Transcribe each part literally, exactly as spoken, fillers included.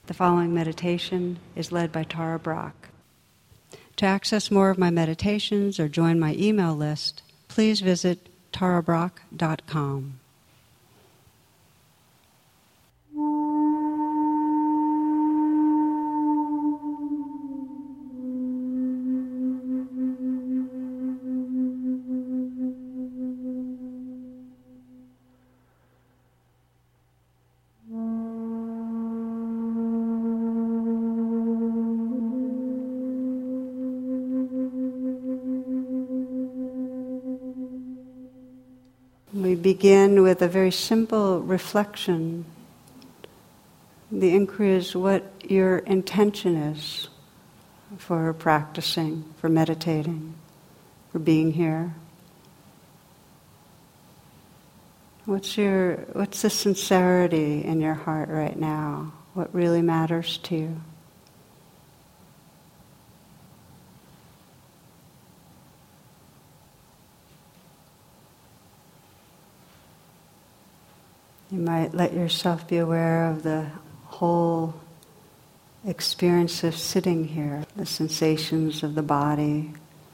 The following meditation is led by Tara Brach. To access more of my meditations or join my email list, please visit tara brach dot com. We begin with a very simple reflection. The inquiry is what your intention is for practicing, for meditating, for being here. What's your, what's the sincerity in your heart right now? What really matters to you? You might let yourself be aware of the whole experience of sitting here, the sensations of the body,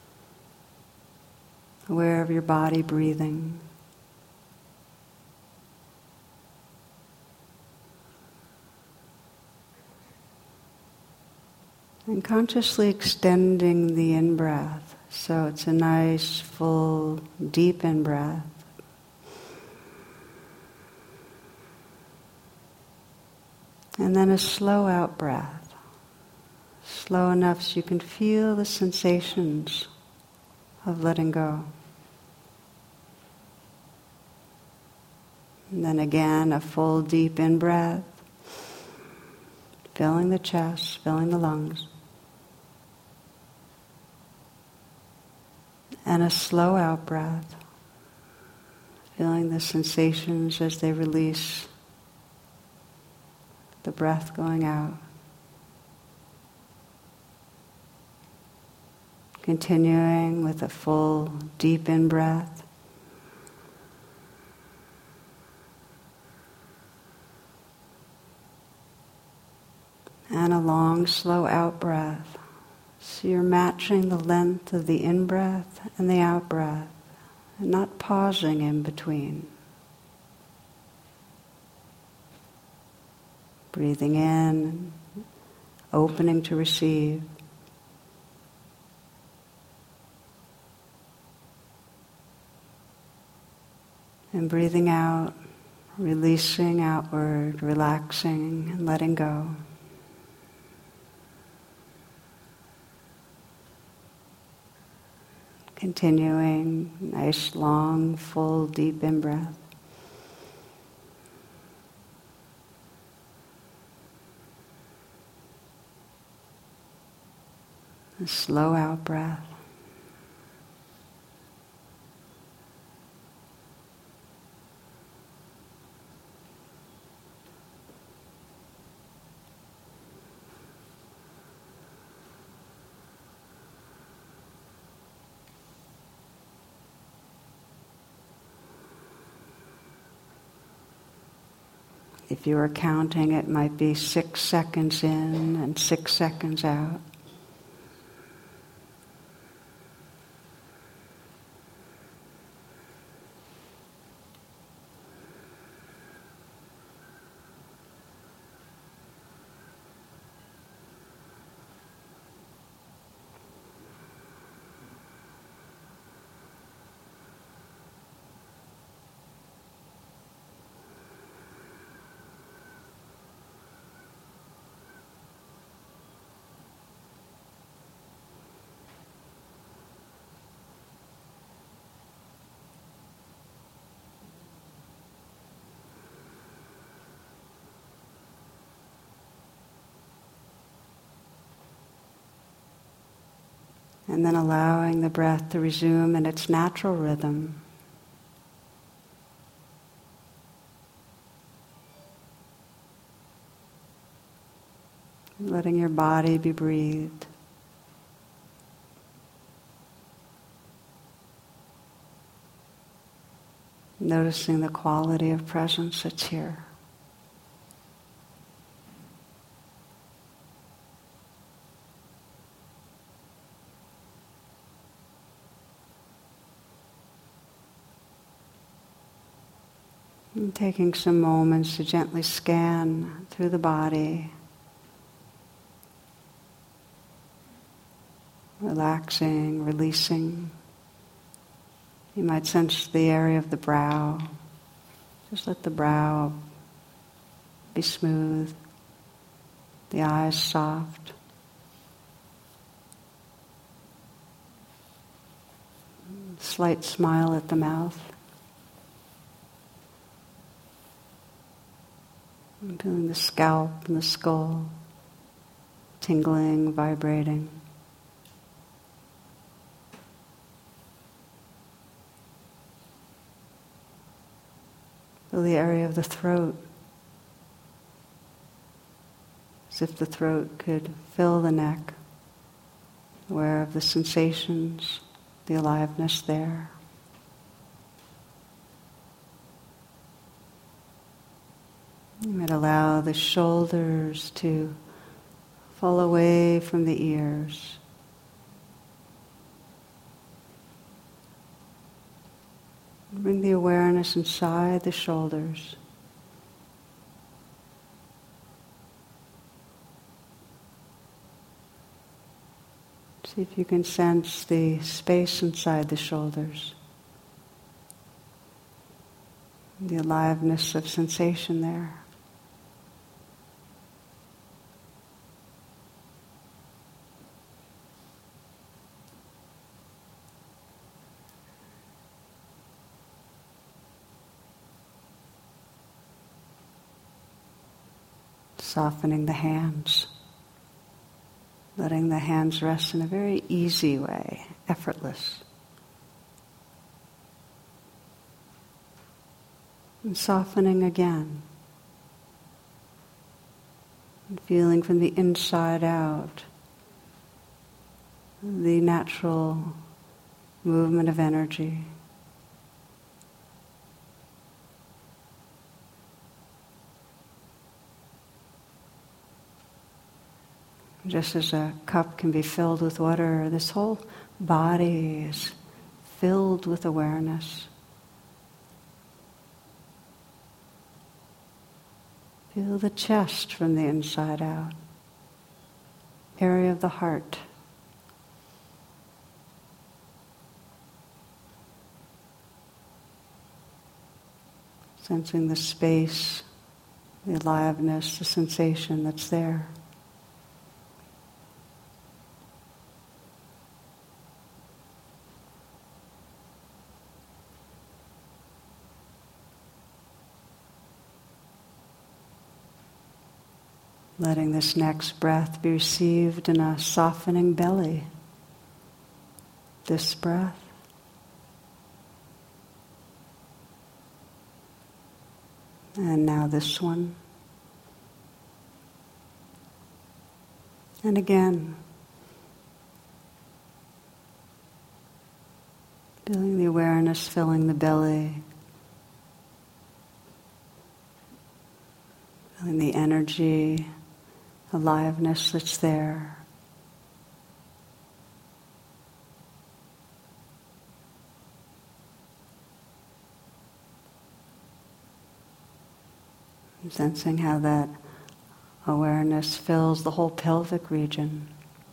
aware of your body breathing. And consciously extending the in-breath, so it's a nice, full, deep in-breath. And then a slow out breath, slow enough so you can feel the sensations of letting go. And then again, a full deep in-breath, filling the chest, filling the lungs. And a slow out breath, feeling the sensations as they release, the breath going out. Continuing with a full, deep in-breath. And a long, slow out-breath. So you're matching the length of the in-breath and the out-breath, and not pausing in between. Breathing in, opening to receive. And breathing out, releasing outward, relaxing and letting go. Continuing, nice, long, full, deep in-breath. A slow out breath. If you were counting, it might be six seconds in and six seconds out. And then allowing the breath to resume in its natural rhythm. Letting your body be breathed. Noticing the quality of presence that's here. And taking some moments to gently scan through the body, relaxing, releasing. You might sense the area of the brow. Just let the brow be smooth, the eyes soft. Slight smile at the mouth. And feeling the scalp and the skull tingling, vibrating. Feel the area of the throat, as if the throat could fill the neck, aware of the sensations, the aliveness there. You might allow the shoulders to fall away from the ears. Bring the awareness inside the shoulders. See if you can sense the space inside the shoulders, the aliveness of sensation there. Softening the hands, letting the hands rest in a very easy way, effortless. And softening again, and feeling from the inside out the natural movement of energy. Just as a cup can be filled with water, this whole body is filled with awareness. Feel the chest from the inside out, area of the heart. Sensing the space, the aliveness, the sensation that's there. Letting this next breath be received in a softening belly. This breath. And now this one. And again. Feeling the awareness filling the belly. Feeling the energy, aliveness that's there. And sensing how that awareness fills the whole pelvic region.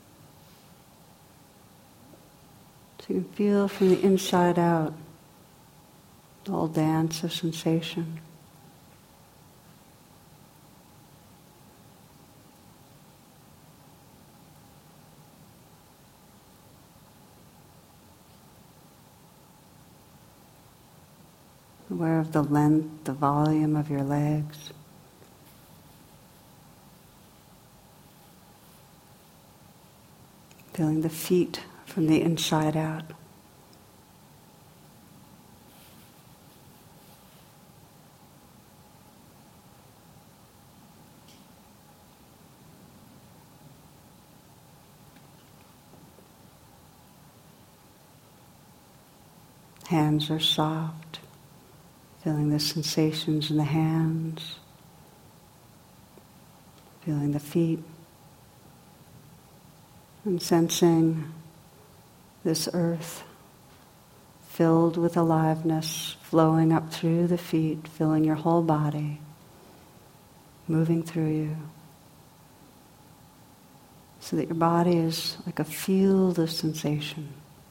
So you can feel from the inside out the whole dance of sensation. Aware of the length, the volume of your legs. Feeling the feet from the inside out. Hands are soft. Feeling the sensations in the hands, feeling the feet, and sensing this earth filled with aliveness, flowing up through the feet, filling your whole body, moving through you, so that your body is like a field of sensation.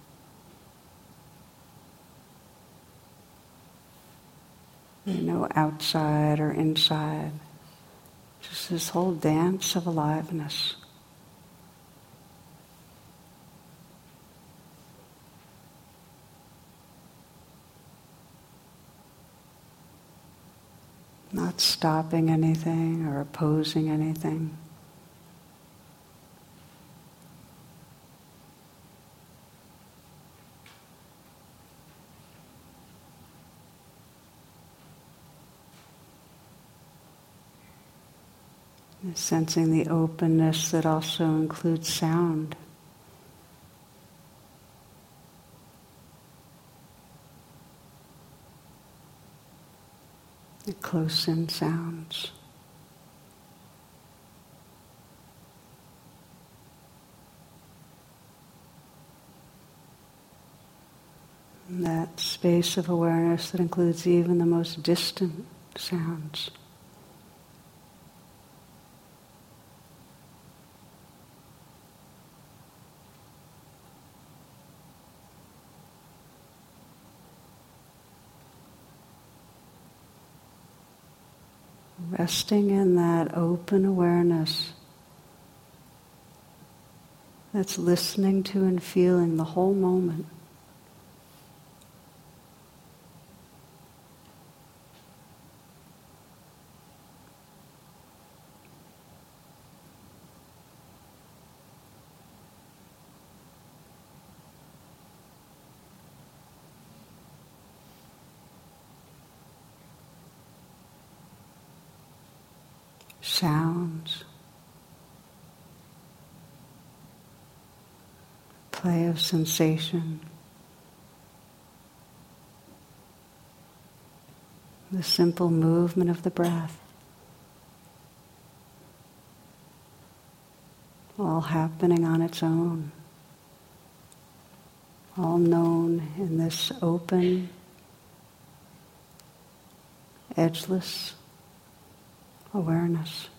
No outside or inside, just this whole dance of aliveness. Not stopping anything or opposing anything. Sensing the openness that also includes sound. The close-in sounds. And that space of awareness that includes even the most distant sounds. Resting in that open awareness that's listening to and feeling the whole moment. Sounds, play of sensation, the simple movement of the breath, all happening on its own, all known in this open, edgeless awareness.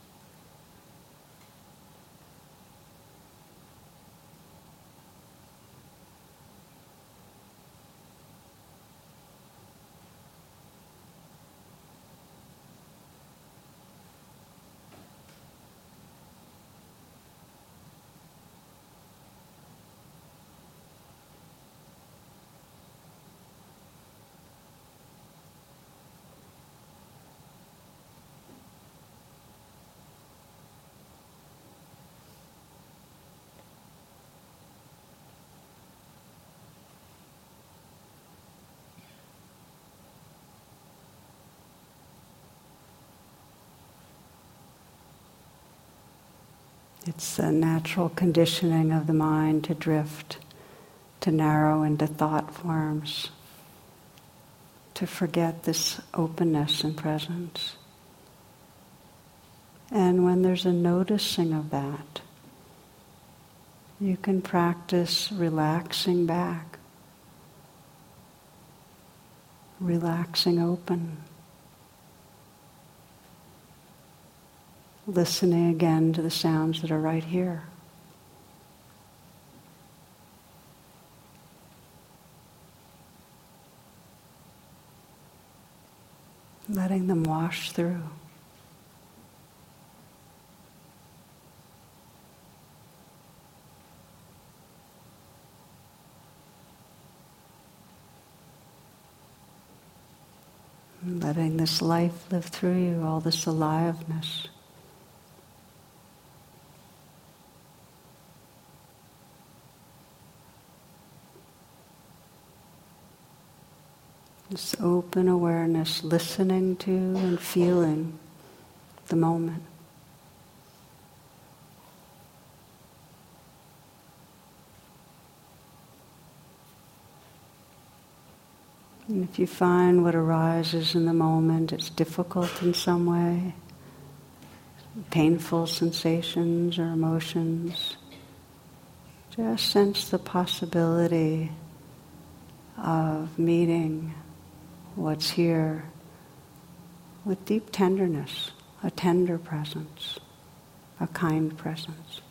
It's a natural conditioning of the mind to drift, to narrow into thought forms, to forget this openness and presence. And when there's a noticing of that, you can practice relaxing back, relaxing open. Listening again to the sounds that are right here. Letting them wash through. Letting this life live through you, all this aliveness. This open awareness, listening to and feeling the moment. And if you find what arises in the moment is difficult in some way, painful sensations or emotions, just sense the possibility of meeting what's here with deep tenderness, a tender presence, a kind presence.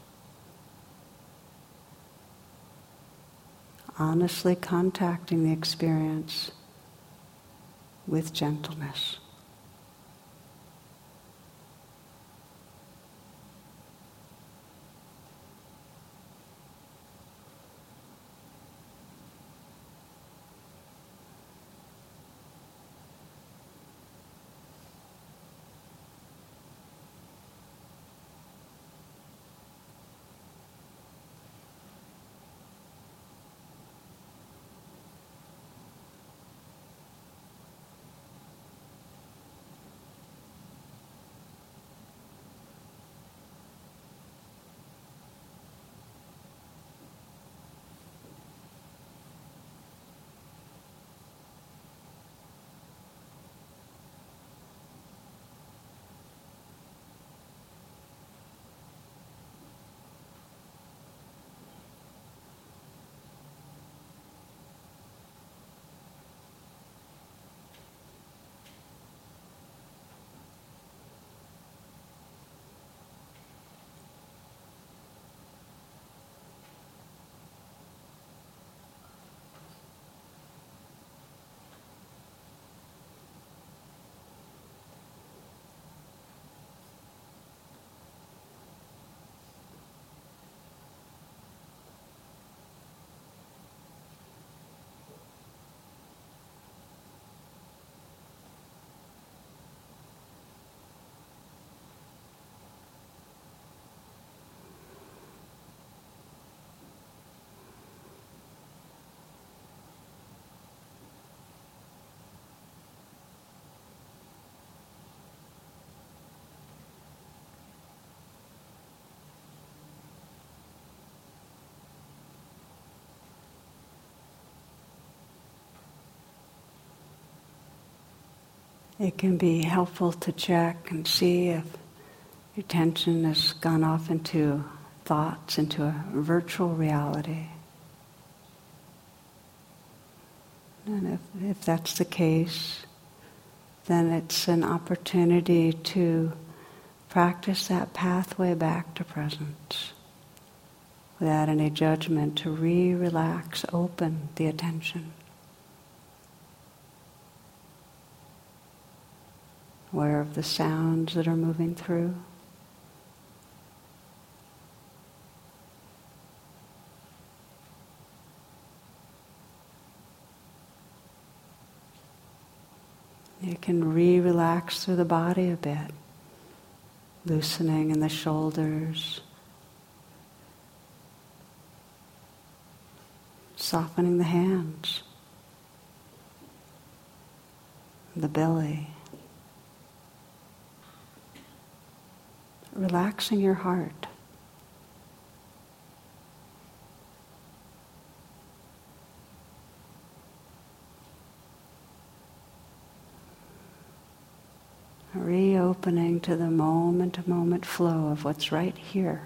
Honestly contacting the experience with gentleness. It can be helpful to check and see if your attention has gone off into thoughts, into a virtual reality. And if, if that's the case, then it's an opportunity to practice that pathway back to presence without any judgment, to re-relax, open the attention. Aware of the sounds that are moving through. You can re-relax through the body a bit, loosening in the shoulders, softening the hands, the belly. Relaxing your heart. Reopening to the moment-to-moment flow of what's right here.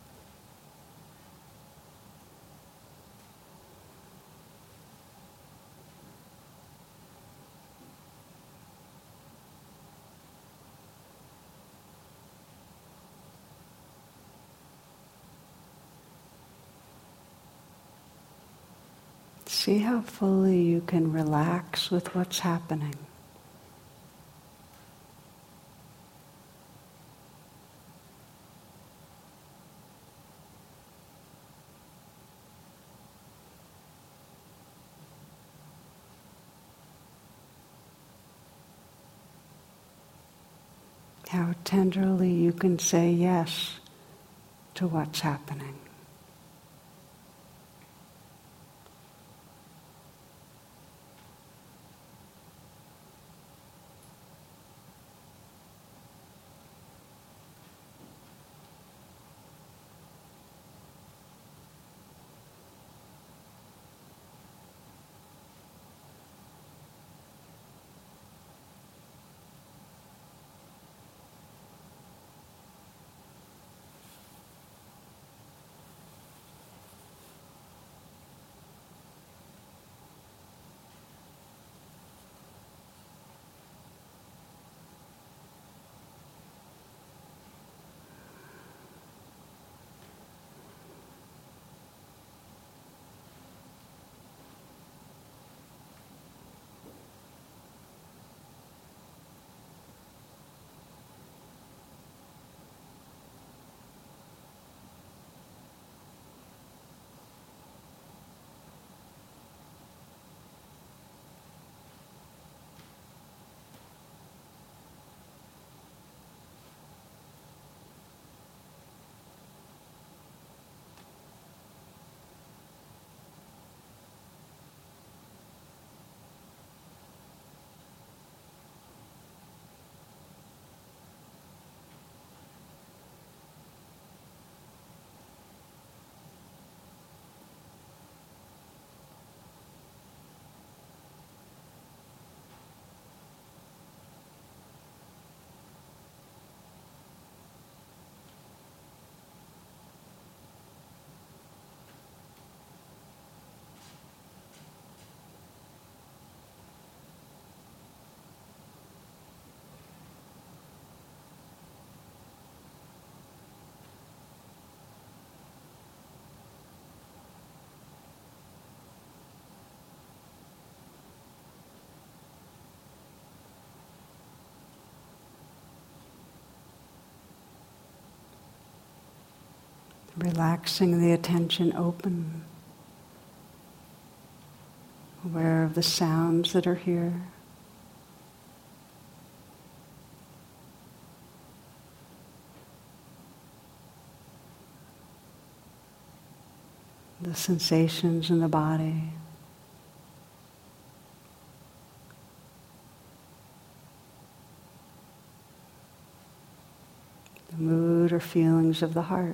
See how fully you can relax with what's happening. How tenderly you can say yes to what's happening. Relaxing the attention open, aware of the sounds that are here. The sensations in the body. The mood or feelings of the heart.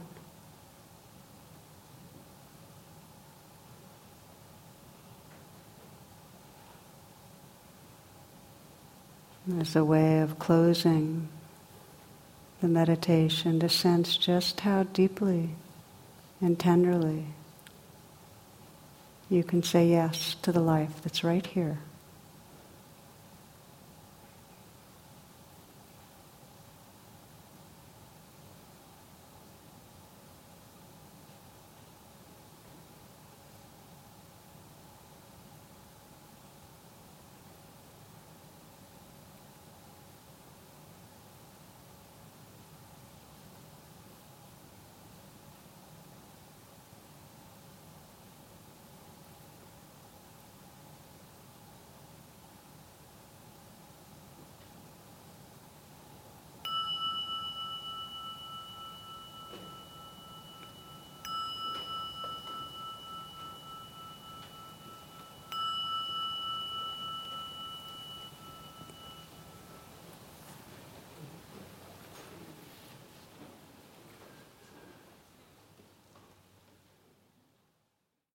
As a way of closing the meditation, to sense just how deeply and tenderly you can say yes to the life that's right here.